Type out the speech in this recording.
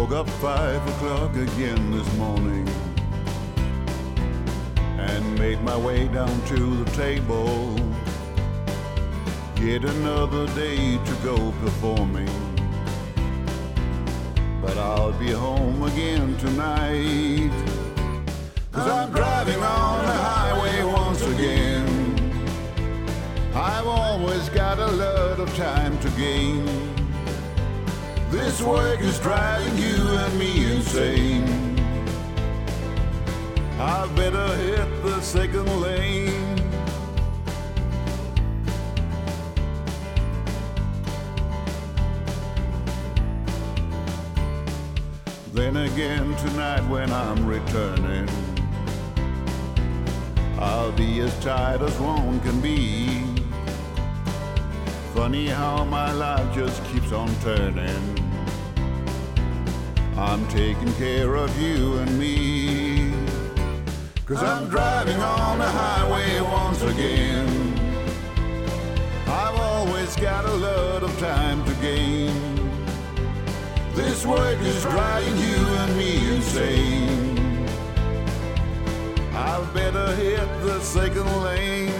Woke up 5 o'clock again this morning and made my way down to the table. Yet another day to go performing, but I'll be home again tonight. 'Cause I'm driving on the highway once again. I've always got a lot of time to gain. This work is driving you and me insane. I better hit the second lane. Then again tonight when I'm returning, I'll be as tired as one can be. Funny how my life just keeps on turning. I'm taking care of you and me. 'Cause I'm driving on the highway once again. I've always got a lot of time to gain. This work is driving you and me insane. I'll better hit the second lane.